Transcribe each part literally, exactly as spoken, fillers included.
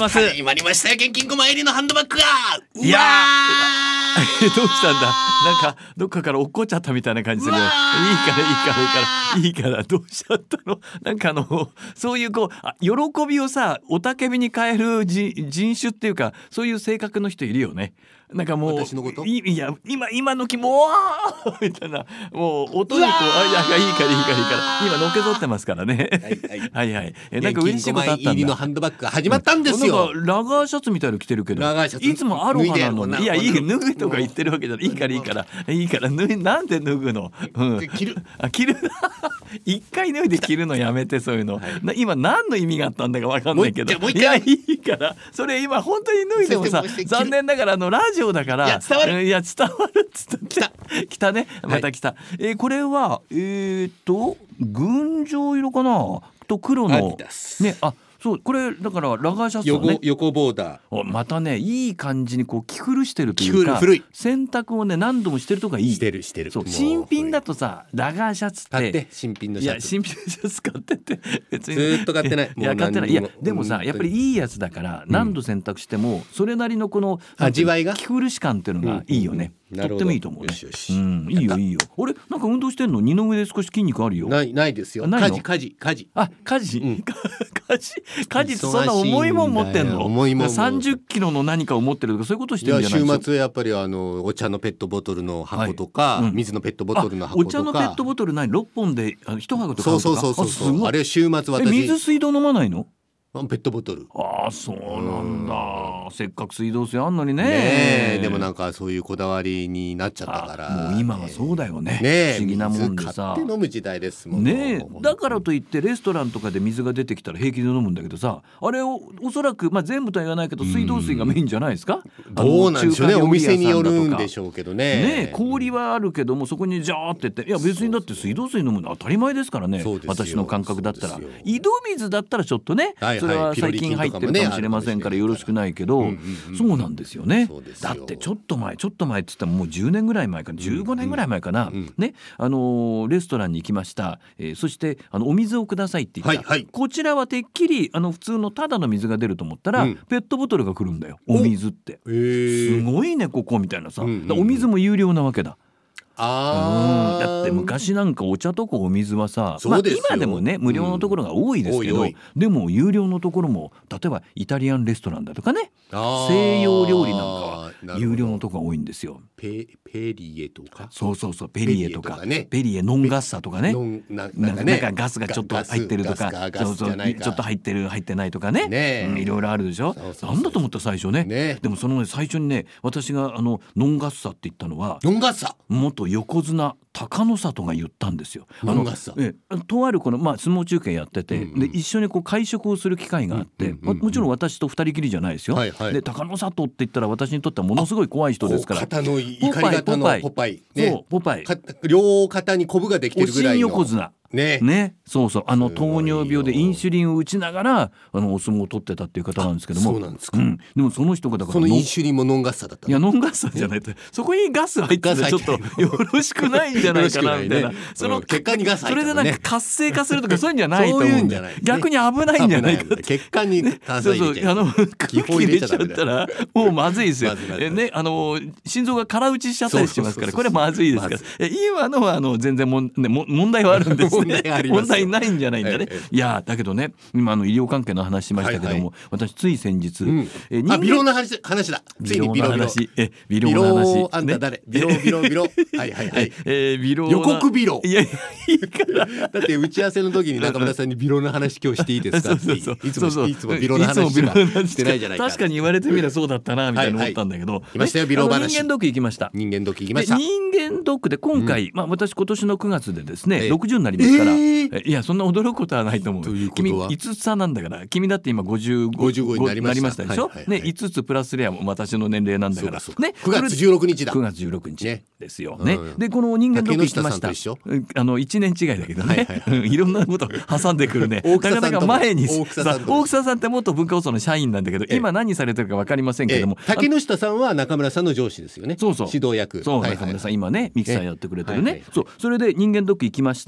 ます。 始まりましたよ、現金ごまん入りのハンドバッグが。 いやーどうしたんだ、なんかどっかから落っこっちゃったみたいな感じするよ。いいからいいからいいからいいからどうしちゃったの。なんかあのそういうこうあ喜びをさ雄たけびに変えるじ人種っていうか、そういう性格の人いるよね。なんかもう私のこと？ いいや今今の気もうみたいな、もう音にこうあいやいいからいいからいいから今のけぞってますからね。 はいはいはいはいえなんか嬉しいことあったんだ。 現金ごまん入りのハンドバッグが始まったんですよ。 なんかラガーシャツみたいの着てるけど、 ラガーシャツいつもアロハなのに、いやいい脱ぐとか言ってるわけじゃない。いいからいいからいいから脱いなんで脱ぐの、うん、 着るあ着る一回脱いで着るのやめて、そういうの、はい、な今何の意味があったんだか分かんないけど、いやいいからそれ今本当に脱いでもさ、残念ながらあのラジオだから、いや伝わる、いや伝わるっつって来た来たね、また来た、はい、えー、これはえー、っと群青色かなと黒のね、あそうこれだからラガーシャツのね横, 横ボーダーまたねいい感じにこう着古してるというか、 古い洗濯をね何度もしてるとかいいしてるしてる。 そう新品だとさラガーシャツって買って新品のシャツ、 いや新品のシャツ買ってって別にずっと買ってないいや買ってない。いやでもさやっぱりいいやつだから何度洗濯してもそれなりのこの味わいが着古し感っていうのがいいよね、うんうん、とってもいいと思うね。 よしよし、 うん、いいよいいよ。俺なんか運動してんの？二の上で少し筋肉あるよ。 ないないですよ。 家事家事家事あ家事、うん、家事家事ってそんな重いもん持ってんの？ 重いもんさんじゅっキロの何かを持ってるとかそういうことしてるんじゃないですか。 いや週末やっぱりあのお茶のペットボトルの箱とか、はいうん、水のペットボトルの箱とか。 お茶のペットボトルないろっぽんでいち箱とか買うとか。 そうそうそうそう。あれ週末私水水道飲まないの？ ペットボトル。 ああそうなんだ。せっかく水道水あんのに ね, ねでもなんかそういうこだわりになっちゃったから、 もう今はそうだよ ね, ね不思議なもんでさ水買って飲む時代ですもんね。だからといってレストランとかで水が出てきたら平気で飲むんだけどさ、あれをおそらく、まあ、全部とは言わないけど水道水がメインじゃないですか。 どうなんでしょうね、お店によるんでしょうけど ね, ね氷はあるけどもそこにジャーって言って、いや別にだって水道水飲むの当たり前ですからね。私の感覚だったら井戸水だったらちょっとね、はいはい、それは最近入ってるかもしれませんからよろしくないけど、うんうんうん、そうなんですよね。だってちょっと前ちょっと前って言ったらもうじゅうねんぐらい前かじゅうごねんぐらい前かな、うんうんね、あのー、レストランに行きました、えー、そしてあのお水をくださいって言った、はいはい、こちらはてっきりあの普通のただの水が出ると思ったら、うん、ペットボトルが来るんだよお水って。すごいねここみたいなさ、うんうんうん、お水も有料なわけだ。あだって昔なんかお茶とかお水はさ、まあ、今でもね無料のところが多いですけど、うん、おいおいでも有料のところも例えばイタリアンレストランだとかね、西洋料理なんかは有料のところが多いんですよ。 ペ, ペリエとかそうそうそうペリエとかペリエとか、ね、ペリエノンガッサとかね、な, なんかねなんかガスがちょっと入ってるとかそうそうちょっと入ってる入ってないとか ね, ね、うん、いろいろあるでしょ。そうそうそうなんだと思った最初 ね, ねでもその、ね、最初にね私があのノンガッサって言ったのはノンガッサ元横綱貴乃里が言ったんですよ。あのえとあるこの、まあ、相撲中継やってて、うんうん、で一緒にこう会食をする機会があって、うんうんうんうん、もちろん私と二人きりじゃないですよ、はいはい、で貴乃里って言ったら私にとってはものすごい怖い人ですから、 肩の怒り型のポパイ、 ね、そうポパイ両肩にコブができてるぐらいのお新横綱ねね、そうそうあの糖尿病でインシュリンを打ちながらあのお相撲を取ってたっていう方なんですけども。 そうなんですか、 うん、でもその人がだからそのインシュリンもノンガッサだったの。 いやノンガッサじゃないとそこにガス入ってたらちょっとよろしくないんじゃないかなみたいな、ね、その血管にガス入った、ね、 それでなんか活性化するとかそういうんじゃないと思うんだよ。逆に危ないんじゃないかって血管に炭酸入れちゃう、 ね、そうそうあの空気入れちゃったらもうまずいですよえ、ね、あの心臓が空打ちしちゃったりしますからこれまずいですからえ今のはあの全然もん、ね、も問題はあるんですね問題ないんじゃないんだね、ええ、いやだけどね今あの医療関係の話しましたけども、はいはい、私つい先日、うん、 え人間あビロの話、話だついにビロの話えビロの話ビロあんた誰、ね、ビロビロビロはいはいはい、 えー、ビロ予告ビロいやいやいいからだって打ち合わせの時に中村さんにビロの話今日していいですかっていつもいつもビロの話しかしてないじゃないか。 確かに言われてみればそうだったなみたいな思ったんだけど、はいはい、 来ましたよビロ話。 人間ドック行きました人間ドック行きました。 人間ドックで今回、うんまあ、私今年のくがつでですね、えー、ろくじゅうになりますから、えー、いやそんな驚くことはないと思う。 ということは君いつつ差なんだから君だって今ごじゅうご、 ごじゅうごになりました、 なりましたでしょ、はいはいはいね、いつつプラスレアも私の年齢なんだからね、 くがつじゅうろくにちだくがつじゅうろくにちですよ、ねうん、でこの人間ドック行きました。あのいちねん違いだけどね、はいはいはい、いろんなこと挟んでくるね大草さんと前に大草さん大草さんって元文化放送の社員なんだけど今何されてるか分かりませんけども、 竹下さんは中村さんの上司ですよね。そうそう指導役そう、はいはい、中村さん今ねミキさんやってくれてるね、はいはいはい、そうそれで人間ドック行きました、うん、で、ま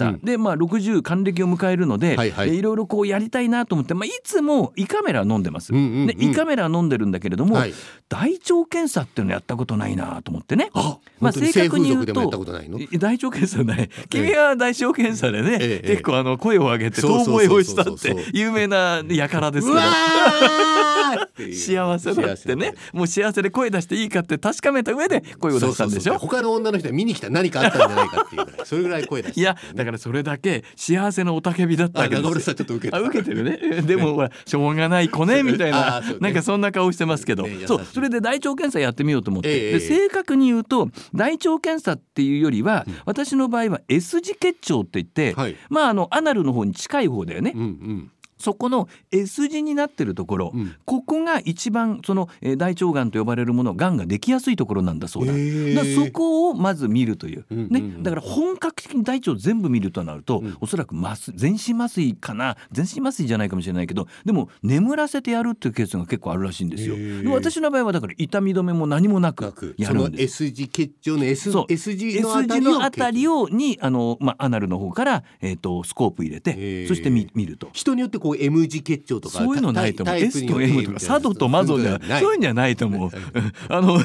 まあろくじゅう還暦を迎えるので、はいはい、いろいろこうやりたいなと思って、まあ、いつも胃カメラ飲んでます、うんうんうん、で胃カメラ飲んでるんだけれども、はい、大腸検査っていうのやったことないなと思ってね。 あ、まあ、正確に言うと大腸検査ね、君は大腸検査でね、ええ、結構あの声を上げて遠吠えをしたって有名な輩ですけど幸せだってね、もう幸せで声出していいかって確かめた上で声を出したんでしょ。 そうそうそう、他の女の人は見に来た何かあったんじゃないかっていうぐらいそれぐらい声出して、ね、 いやだからそれだけ幸せの雄たけびだったわけです。 中村さんちょっと受けてあ受けてるねでもほらしょうがない子ねみたいな、ね、なんかそんな顔してますけど、ね、そうそれで大腸検査やってみようと思って、えー、で正確に言うと大腸検査っていうよりは、うん、私の場合は S 字結腸って言って、はい、まああのアナルの方に近い方だよね、うんうん、そこの S 字になってるところ、うん、ここが一番その、えー、大腸がんと呼ばれるものがんができやすいところなんだそうだ、えー、だからそこをまず見るという、うんうんうんね、だから本格的に大腸全部見るとなると、うん、おそらく麻酔全身麻酔かな全身麻酔じゃないかもしれないけどでも眠らせてやるっていうケースが結構あるらしいんですよ、えー、で私の場合はだから痛み止めも何もなくやるんです。 その S 字結腸の S, S 字のあたりを S 字のあたりをにあの、まあ、アナルの方から、えー、とスコープ入れて、えー、そして見、見ると人によってこう M 字結腸とかそういうのないと思う。 S と M とか佐渡とマゾじゃそういうんじゃないと思うあの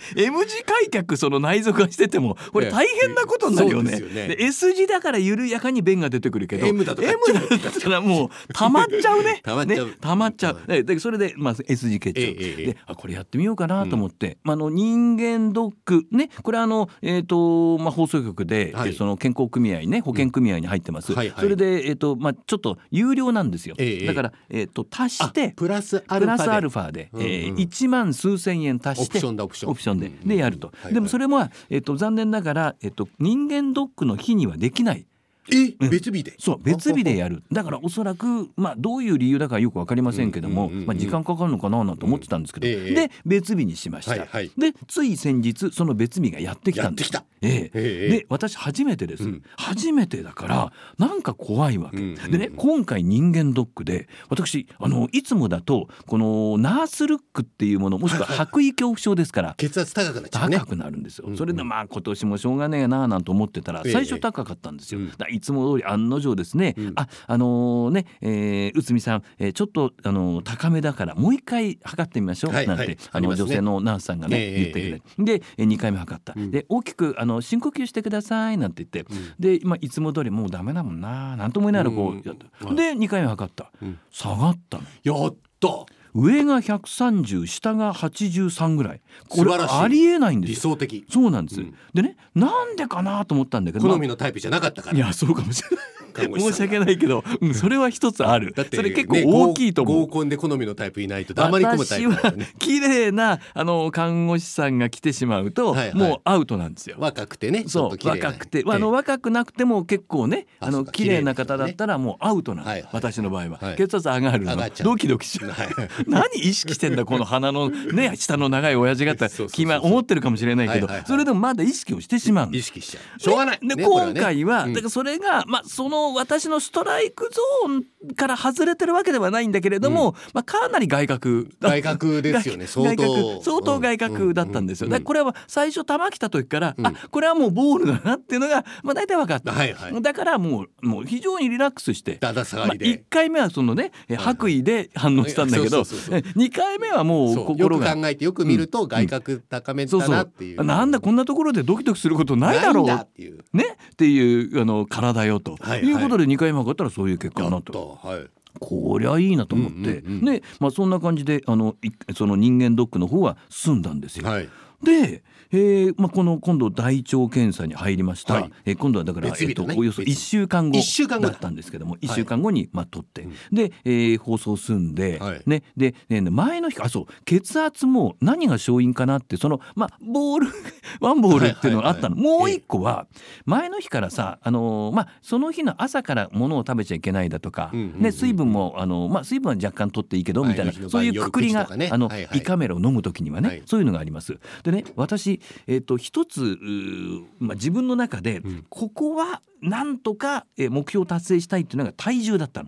M 字開脚その内臓がしててもこれ大変なことになるよね。で、ね、で S 字だから緩やかに便が出てくるけど M だと M だったらもう溜まっちゃうね溜まっちゃう、 ね、溜まっちゃう。ででそれで、まあ、S 字結腸、ええ、であこれやってみようかなと思って、うんまあ、あの人間ドックねこれはあの、えーとまあ、放送局で、はい、その健康組合ね保険組合に入ってます、うんはいはい、それで、えーとまあ、ちょっと有料なんですよ、ええ、だから、えーと足してプラスアルファで、 アルファで、うんうんえー、いちまん数千円足してオプションだオプション、オプションで、でやると、うんうんはいはい、でもそれも、えーと、残念ながら、えーと、人間ドックの日にはできない。 え、うん、別日でそう別日でやる。だからおそらく、まあ、どういう理由だかよく分かりませんけども、うんうんうんうんまあ、時間かかるのかななんて思ってたんですけど、うんええ、で別日にしました、はいはい、でつい先日その別日がやってきたんです。 やってきた、えええ、で私初めてです、うん、初めてだからなんか怖いわけ、うんうんうん、でね今回人間ドックで私あのいつもだとこのナースルックっていうものもしくは白衣恐怖症ですから血圧高くなっちゃうね。 高くなるんですよ、うんうん、それでまあ今年もしょうがねえななんて思ってたら最初高かったんですよ、ええ、だいつも通り案の定ですね、うん、ああのー、ねえー、内海さん、えー、ちょっと、あのー、高めだからもう一回測ってみましょう、はい、なんて、はい、あの、ね、女性のナースさんがね、えー、言ってくれて、えー、で、えー、にかいめ測った、うん、で大きくあの深呼吸してくださいなんて言って、うん、で、まあ、いつも通りもうダメだもんななんと思いながらこうやった、うん、でにかいめ測った、うん、下がったの。 やった上がひゃくさんじゅう下がはちじゅうさんぐらい。これありえないんですよ。 理想的。 そうなんです、うん、でねなんでかなと思ったんだけど好みのタイプじゃなかったから。 いやそうかもしれない申し訳ないけど、うん、それは一つある。だってそれ結構大きいと思う、 ね、合コンで好みのタイプいないと黙り込むタイプだよね。 私は綺麗なあの看護師さんが来てしまうと、はいはい、もうアウトなんですよ。 若くてねそう若くて、あの若くなくても結構ねあの綺麗な方だったらもうアウトなんです、はいはい、私の場合は、はい、血圧上がるのドキドキしちゃう、はい、何意識してんだこの鼻のね下の長い親父方君は思ってるかもしれないけど、はいはいはい、それでもまだ意識をしてしまう。 意識しちゃうしょうがない、 ねね、今回は、ね、だからそれが、まあ、その私のストライクゾーンから外れてるわけではないんだけれども、うんまあ、かなり外角外角ですよね。相当相当外角だったんですよ、うんうんうん、だからこれは最初球来た時から、うん、あこれはもうボールだなっていうのが、まあ、大体分かった、はいはい、だからもう、もう非常にリラックスしてだだ下がりで、 まあ、いっかいめはそのね白衣で反応したんだけどにかいめはもう心がよく考えてよく見ると外角高めだなっていう、 うんうん、そうそうなんだこんなところでドキドキすることないだろうっていうねっていうあの体よと、はいはい、いうことでにかいめ測ったらそういう結果になった。はい、こりゃいいなと思って、うんうんうん、で、まあ、そんな感じであのその人間ドックの方は済んだんですよ、はい、で、えーまあ、この今度大腸検査に入りました、はいえー、今度はだから、ねえっと、およそいっしゅうかんごだったんですけどもいっしゅうかんごに、まあ、取って、はい、で、えー、放送済んで、はいね、で、ね、前の日あそう血圧も何が勝因かなってその、まあ、ボールワンボールっていうのがあったの、はいはいはい、もう一個は前の日からさ、あのーまあ、その日の朝から物を食べちゃいけないだとか、うんうんうんね、水分もあの、まあ、水分は若干取っていいけどみたいなそういうくくりが、ねあのはいはい、胃カメラを飲む時にはね、はい、そういうのがあります。でね私えー、と一つ、まあ、自分の中で、うん、ここはなんとか、えー、目標達成したいっていうのが体重だったの。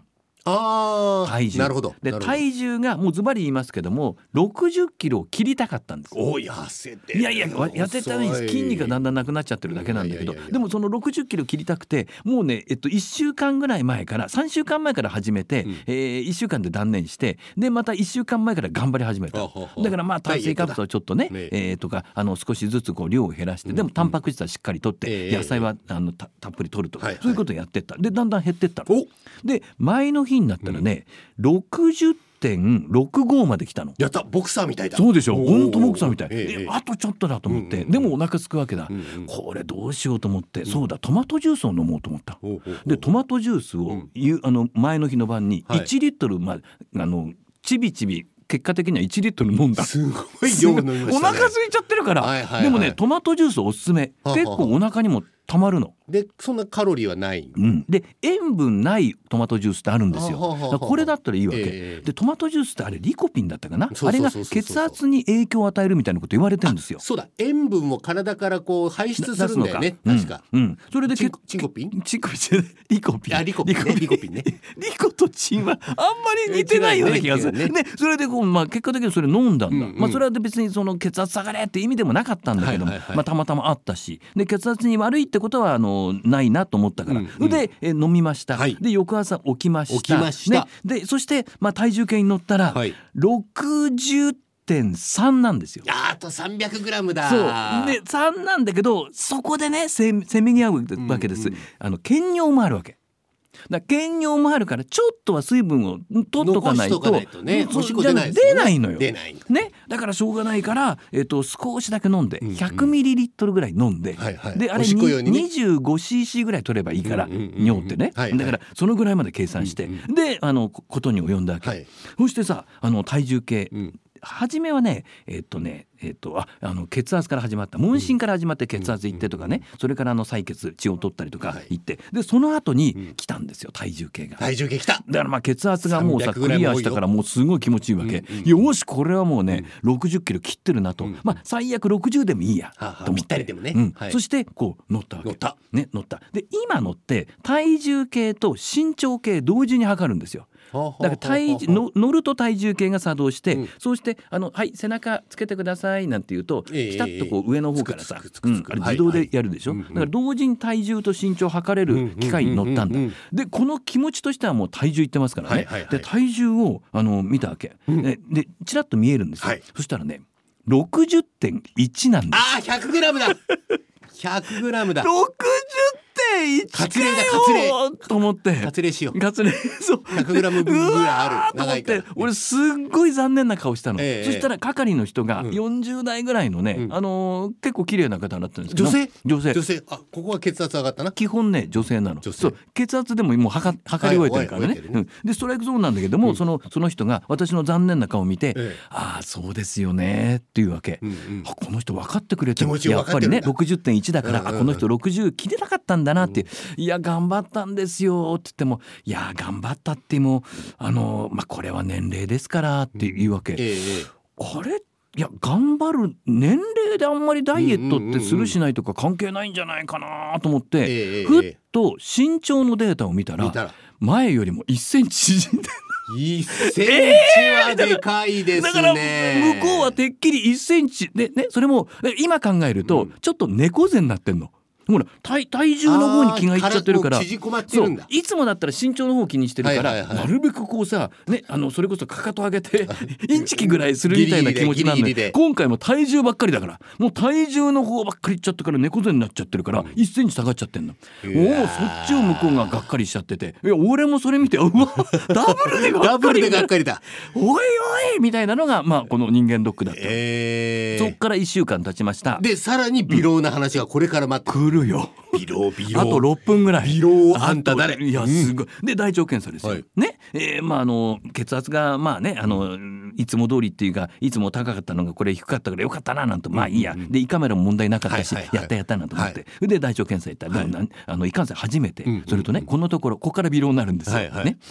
あ体重なるほどで体重がもうズバリ言いますけどもろくじゅっキロを切りたかったんです。 お痩せていやいや痩せたいんです。筋肉がだんだんなくなっちゃってるだけなんだけど、でもそのろくじゅっキロ切りたくてもうね、えっと、いっしゅうかんぐらい前からさんしゅうかんまえから始めて、うんえー、いっしゅうかんで断念してでまたいっしゅうかんまえから頑張り始めた。だからまあ炭水化物をちょっとね、えー、とかあの少しずつこう量を減らして、でもタンパク質はしっかりとって、野菜はあの た, たっぷり取るとか、そういうことをやってった。でだんだん減ってったの。で前の日になったらね、ろくじゅってんろくご まで来たの。 やった、ボクサーみたいだ。 そうでしょ、ほんとボクサーみたい、ええあとちょっとだと思って、うんうんうん、でもお腹すくわけだ、うんうん、これどうしようと思って、うん、そうだトマトジュースを飲もうと思った、うん、でトマトジュースを、うん、あの前の日の晩にいちリットル、まあ、あのちびちび結果的にはいちリットル飲んだ。 すごい量飲みましたね。 お腹空いちゃってるから、はいはいはい、でもねトマトジュースおすすめ。結構お腹にもたまるので、そんなカロリーはない、 うん、で塩分ないトマトジュースってあるんですよ。これだったらいいわけ、えー、でトマトジュースってあれリコピンだったかな、あれが血圧に影響を与えるみたいなこと言われてるんですよ。 そうだ、塩分を体からこう排出するんだよね、確か、 うんうん、それでチンコチンコピンチンコピンリコピンあリコピンねリコピンねリコとチンはあんまり似てないような気がする、ねね、それでこう、まあ、結果的にそれ飲んだんだ、うんうん、まあ、それは別にその血圧下がれって意味でもなかったんだけども、はいはいはい、まあ、たまたまあったし、で血圧に悪いってことはあのないなと思ったから、うんうん、でえ飲みました、はい、で翌朝起きました、 起きました、 ね、でそして、まあ、体重計に乗ったら、はい、ろくじゅってんさん なんですよ。 あと さんびゃくグラム だ。 そうでさんなんだけど、そこでねせせめぎ合うわけです、うんうん、あの減尿もあるわけだ。減尿もあるからちょっとは水分を取っとかないと残しとかないとね、おしっこ出ないですよね。出ないのよ。 出ないね、だからしょうがないから、えっと、少しだけ飲んで ひゃくミリリットル ぐらい飲んで、うんうん、はいはい、であれに、ね、にじゅうごシーシー ぐらい取ればいいから、うんうんうんうん、尿ってね、はいはい、だからそのぐらいまで計算して、うんうん、であのことに及んだわけ、はい、そしてさあの体重計、うん、初めはねえっとねえっと、ああの血圧から始まった、問診から始まって血圧いってとかね、それからあの採血血を取ったりとかいって、はい、でその後に来たんですよ、体重計が。 体重計来た。 だからまあ血圧がもうさクリアしたからもうすごい気持ちいいわけ、うんうん、よしこれはもうね、うん、ろくじゅっキロ切ってるなと、うん、まあ最悪ろくじゅうでもいいやと思って、 ぴったりでもね、 うん、 はい、 そしてこう乗ったわけ。 乗った、 ね、乗ったで今乗って体重計と身長計同時に測るんですよ。だから体重の乗ると体重計が作動して、うん、そうしてあのはい背中つけてくださいなんて言うと、えー、ピタッとこう上の方からさ、うん、あれ自動でやるでしょ、はいはい、だから同時に体重と身長を測れる機械に乗ったんだ、うんうんうんうん、でこの気持ちとしてはもう体重いってますからね、はいはいはい、で体重をあの見たわけ、うん、でちらっと見えるんですよ、はい、そしたらね ろくじゅってんいち なんです。 あー ひゃくグラム だひゃくグラム だろくじゅってんいち割礼だ割礼と思って割礼しよう。 割礼そうひゃくグラム 分ぐらいある長いから、ね、 俺すっごい残念な顔したの、 えー、 そしたら係の人がよんじゅう代ぐらいのね、うん、あのー、結構綺麗な方だったんですけど、 女性女性女性あここは血圧上がったな。 基本ね女性なの。そう血圧でももう測り終えてるからね、はいうん、でストライクゾーンなんだけども、うん、そのその人が私の残念な顔を見て、えー、ああそうですよねっていうわけ、うんうん、あこの人分かってくれてる、やっぱりね ろくじゅってんいち だから、うんうんうん、あこの人ろくじゅう切れなかったんだなって、うん、いや頑張ったんですよって言っても、いや頑張ったってもあの、まあ、これは年齢ですからっていうわけ、うんえー、あれいや頑張る年齢であんまりダイエットってするしないとか関係ないんじゃないかなと思って、えー、ふっと身長のデータを見たら、見たら前よりもいっセンチ縮んでるいっセンチはでかいですね、 だから向こうはてっきりいっセンチでね、それも今考えるとちょっと猫背になってんの。ほら 体, 体重の方に気がいっちゃってるから、 縮こまってるんだ。 そういつもだったら身長の方を気にしてるから、はいはいはい、なるべくこうさ、ね、あのそれこそかかと上げてインチキぐらいするみたいな気持ちなんで、今回も体重ばっかりだから、もう体重の方ばっかりいっちゃってから猫背になっちゃってるから、うん、いっセンチ下がっちゃってんの。おおそっちを向こうががっかりしちゃってて、いや俺もそれ見てうわダブルでがっかりダブルでがっかりだおいおいみたいなのが、まあ、この人間ドックだった、 えー、 そっからいっしゅうかん経ちました。 でさらに微量な話がこれから待ってくるよ。 微量微量あとろっぷんぐらい。 微量あんた誰。 いやすごい、うん、で大腸検査ですよ、はい、ね、えー、まああの血圧がまあねあのいつも通りっていうかいつも高かったのがこれ低かったからよかったななんて、まあいいや、うんうん、で胃カメラも問題なかったし、はいはいはい、やったやったなと思って、はい、で大腸検査行ったら、はい、でもあの胃カメラ初めて、うんうんうん、それとねこのところここから微量になるんですよ、はいはい、ね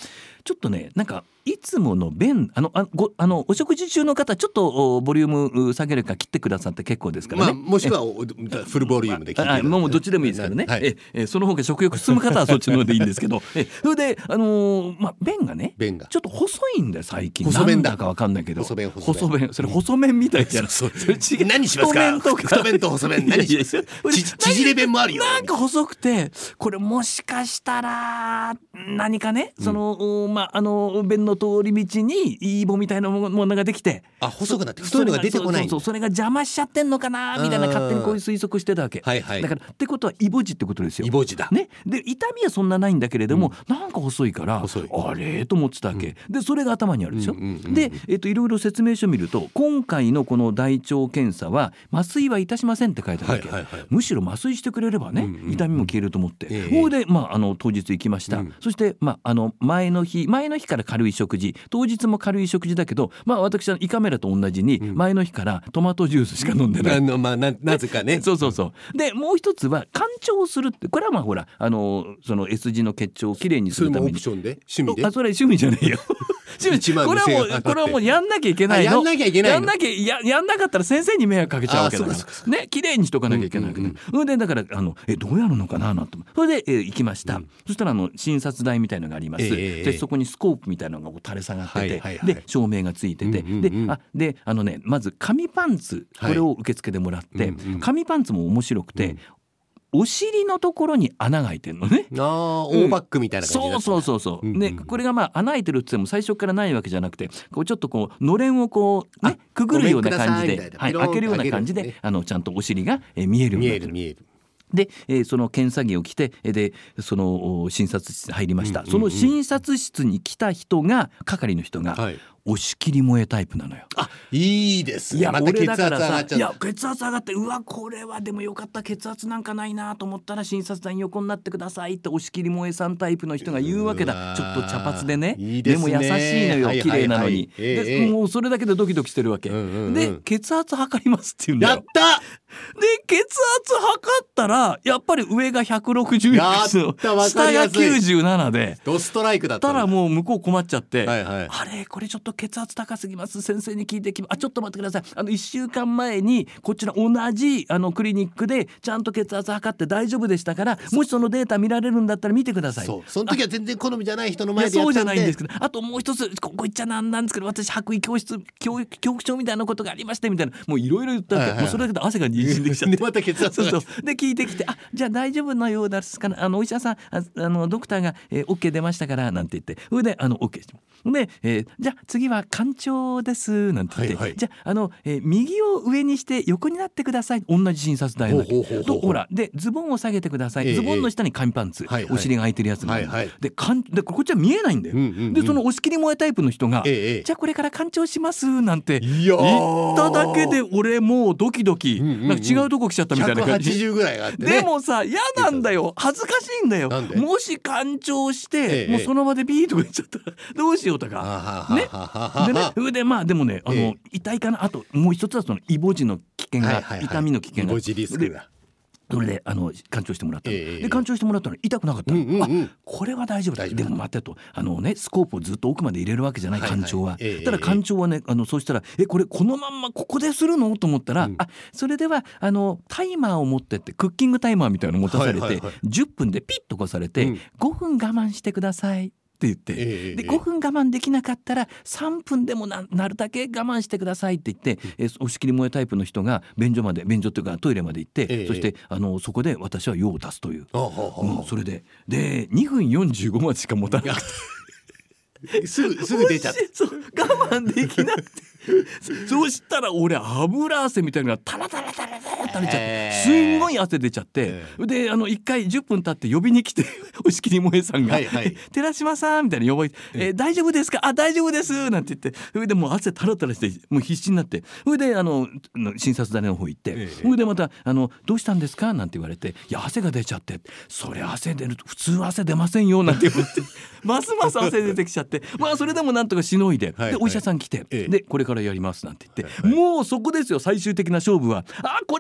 ちょっとねなんかいつもの便あのあごあのお食事中の方ちょっとボリューム下げるか切ってくださって結構ですからね、 まあ、もしくはフルボリュームで切ってください、 もうどっちでもいいですからね、はい、ええその方が食欲進む方はそっちの方でいいんですけどえそれで、あのーまあ、便がね便がちょっと細いんだよ最近。 細麺だなんだか分かんないけど細麺細麺それ細麺みたいじゃん、うん、それ違う何しますか太麺と細麺何します縮れ麺もあるよ。 なんか細くてこれもしかしたら何かねその、うんまあ、あの便の通り道にイーボみたいなものができてあ細くなって太いのが出てこないんだ。 そうそうそうそれが邪魔しちゃってんのかなみたいな勝手にこういう推測してたわけ、 はいはい、 だからってことはイボ痔ってことですよ。 イボ痔だ、 ね、で痛みはそんなないんだけれども、うん、なんか細いから細いあれと思ってたわけ、うん、でそれが頭にあるでしょ、 うんうんうんうん、 で、えっと、いろいろ説明書見ると今回のこの大腸検査は麻酔はいたしませんって書いてあるわけ、はいはいはい、むしろ麻酔してくれればね、うんうん、痛みも消えると思って、えー、それで、まあ、あの当日行きました、うん、そして、まあ、あの前の日前の日から軽い食事当日も軽い食事だけど、まあ、私は胃カメラと同じに前の日からトマトジュースしか飲んでない、 うん、あのまあ、な, なぜかねそうそうそうでもう一つは肝腸をするってこれはまあほらあのその S 字の結腸をきれいにするためにそれもオプションで趣味であそれ趣味じゃねえよこれはもうこれはもうやんなきゃいけないの。 やんなきゃいけないの。 やんなきゃ や, やんなかったら先生に迷惑かけちゃうわけだからね、綺麗にしとかなきゃいけないわけね、うんうんうん、でだからあのえどうやるのかななんてそれで、えー、行きました、うん、そしたらあの診察台みたいのがあります、えー、でそこにスコープみたいなのが垂れ下がってて、はいはいはい、で照明がついてて、うんうんうん、であであのねまず紙パンツこれを受付でもらって、はいうんうん、紙パンツも面白くて、うんお尻のところに穴が開いてるのね。 あー、うん、オーバックみたいな感じだった。 そうそうそうそう、うんうん、でこれがまあ穴開いてるって言っても最初からないわけじゃなくてこうちょっとこうのれんをこうねくぐるような感じで、はい、開けるような感じで、ね、あのちゃんとお尻が、えー、見えるようになってる。 見える見えるで、えー、その検査着を着てでその診察室に入りました、うんうんうん、その診察室に来た人が係の人が、はい、押し切り萌えタイプなのよ。 あいいですね。 いや、 また血圧上がっちゃう。 いや血圧上がってうわこれはでもよかった血圧なんかないなと思ったら診察台に横になってくださいって押し切り萌えさんタイプの人が言うわけだ。ちょっと茶髪でね、 いいですね、 でも優しいのよ、はいはいはい、綺麗なのに、えー、で、えー、もうそれだけでドキドキしてるわけ、うんうんうん、で血圧測りますって言うんだよ。 やったで血圧測ったらやっぱり上がひゃくろくじゅうよん下がきゅうじゅうななでドストライクだったたらもう向こう困っちゃって、 はいはい、 あれこれちょっと血圧高すぎます先生に聞いてきます。あちょっと待ってくださいあのいっしゅうかんまえにこちら同じあのクリニックでちゃんと血圧測って大丈夫でしたからもしそのデータ見られるんだったら見てください。 そうその時は全然好みじゃない人の前でやっちゃって。 そうじゃないんですけどあともう一つここ言っちゃなんなんですけど私白衣教室教育教育長みたいなことがありましてみたいなもういろいろ言ったら、はいはい、もうそれだけで汗がにじんできちゃってまた血圧そうそうで聞いてきてあじゃあ大丈夫なようですかあのお医者さん あ, あのドクターが、えー、OK 出ましたからなんて言ってそれであの OK してで、えー、じゃあ次は肝腸ですなんて言って、はいはい、じゃあ、あの、えー、右を上にして横になってください同じ診察台のとほらでズボンを下げてください、えー、ズボンの下に紙パンツ、はいはい、お尻が開いてるやつが、はいはい、でかんでこっちは見えないんだよ、うんうんうん、でその押し切り萌えタイプの人が、えー、じゃあこれから肝腸しますなんて言っただけで俺もうドキドキ、うんうんうん、なんか違うとこ来ちゃったみたいな感じひゃくはちじゅうぐらいがあってね。 でもさ嫌なんだよ恥ずかしいんだよ。もし肝腸して、ええ、もうその場でビーとか言っちゃったらどうしようとかねでねそれでまあでもねあの、ええ、痛いかなあともう一つはそのイボ痔の危険が、はいはいはい、痛みの危険がイボ痔リスクがそれであの肝腸してもらったの、 ええ、 で肝腸してもらったの痛くなかったの、うんうんうん、あこれは大丈夫だでも待ってとあの、ね、スコープをずっと奥まで入れるわけじゃない肝腸は、はいはい、ただ肝腸はねあのそうしたらえこれこのまんまここでするのと思ったら、うん、あそれではあのタイマーを持ってってクッキングタイマーみたいなの持たされて、はいはいはい、じゅっぷんでピッと押されて、うん、ごふん我慢してくださいって言って、えー、でごふん我慢できなかったらさんぷんでも な, なるだけ我慢してくださいって言って、うんえー、押し切り萌えタイプの人が便所まで便所というかトイレまで行って、えー、そしてあのそこで私は用を足すという、うん、それででにふんよんじゅうごまでしか持たなくてすぐすぐ出ちゃってそう我慢できなくてそうしたら俺油汗みたいなのがタラタラタラタラ垂れちゃってすんごい汗出ちゃって、であのいっかいじゅっぷん経って呼びに来て押し切り萌えさんが、はいはい、寺島さんみたいな呼ばれて、えー、大丈夫ですかあ大丈夫ですなんて言ってそれでもう汗タラタラしてもう必死になってそれであの診察台の方行ってそれでまたあのどうしたんですかなんて言われていや汗が出ちゃってそれ汗出ると普通汗出ませんよなんて言われてますます汗出てきちゃってまあそれでもなんとかしのいで、はいはい、でお医者さん来て、ええ、でこれからやりますなんて言って、はいはい、もうそこですよ最終的な勝負はあこれ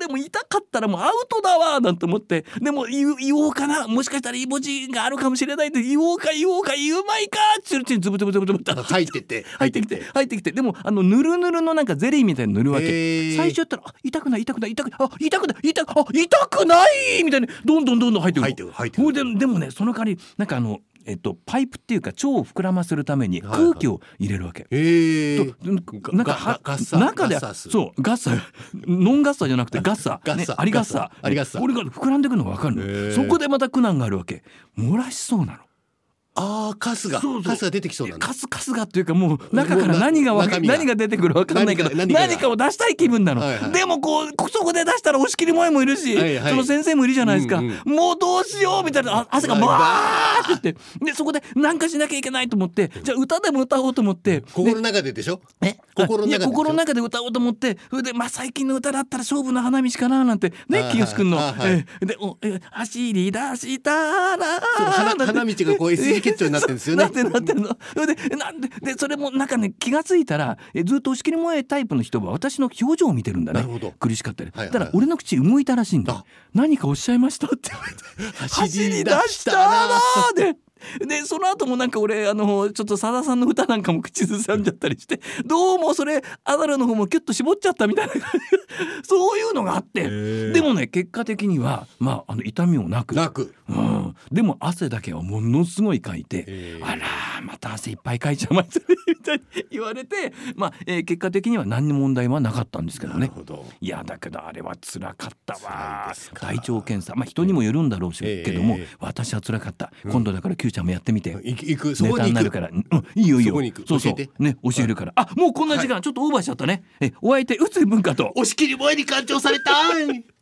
でも痛かったらもうアウトだわなんて思って、でも言う言おうかな、もしかしたらイボ痔があるかもしれないって言おうか言おうか言うまいかってうちにズブズブズブズブって入ってって入ってきて入ってきて、でもあのぬるぬるのなんかゼリーみたいに塗るわけ。最初やったらあ痛くない痛くない痛くないあ痛くない痛くあ痛くないみたいにどんどんどんどん入ってくる入ってくる入ってくる。でもねその代わりなんかあのえっと、パイプっていうか腸を膨らまするために空気を入れるわけ、 はいはい、えー、なんかはガッサ中でそうガッサノンガッサじゃなくてガッサガッサ、 ね、アリガッサアリガッサこれが膨らんでくるの分かるの、えー、そこでまた苦難があるわけ。漏らしそうなの。 ああカスがカスが出てきそうなんだ。 カスカスがっていうかもう中から何が分か何が出てくるか分かんないけど 何, 何かを出したい気分なの、はいはい、でもこうそこで出したら押し切り萌えもいるし、はいはい、その先生もいるじゃないですか、うんうん、もうどうしようみたいな汗がバーってってでそこで何かしなきゃいけないと思ってじゃあ歌でも歌おうと思って心の中ででしょえ心の中でいや心の中で歌おうと思ってそれで、まあ、最近の歌だったら勝負の花道かななんてね清くんの、はい、えでおえ走り出したら花, 花道がこう S 字結晶になってるんですよね。 なってるなってるのでなんででそれもなんかね気がついたらえずっと押し切り萌えタイプの人は私の表情を見てるんだね。苦しかったり、はいはい、だから俺の口動いたらしいんだ。何かおっしゃいましたって言われて走り出したらででその後もなんか俺あのちょっとさださんの歌なんかも口ずさんじゃったりしてどうもそれアナルの方もキュッと絞っちゃったみたいな感じそういうのがあってでもね結果的にはまああの痛みもなくなく、 うん、でも汗だけはものすごいかいてあらまた汗いっぱいかいちゃいましたねみたいに言われて、まあえー、結果的には何の問題はなかったんですけどね。 なるほど。 いやだけどあれは辛かったわ。大腸検査まあ人にもよるんだろうし、えー、けども私は辛かった、うん、今度だから Q ちゃんもやってみて行くそこに行くネタになるから、うん、いいよいいよそこに行くそうそう教えてね教えるから、はい、あもうこんな時間、はい、ちょっとオーバーしちゃったね。えお相手うつ文化と押し切り萌えに干潮されたい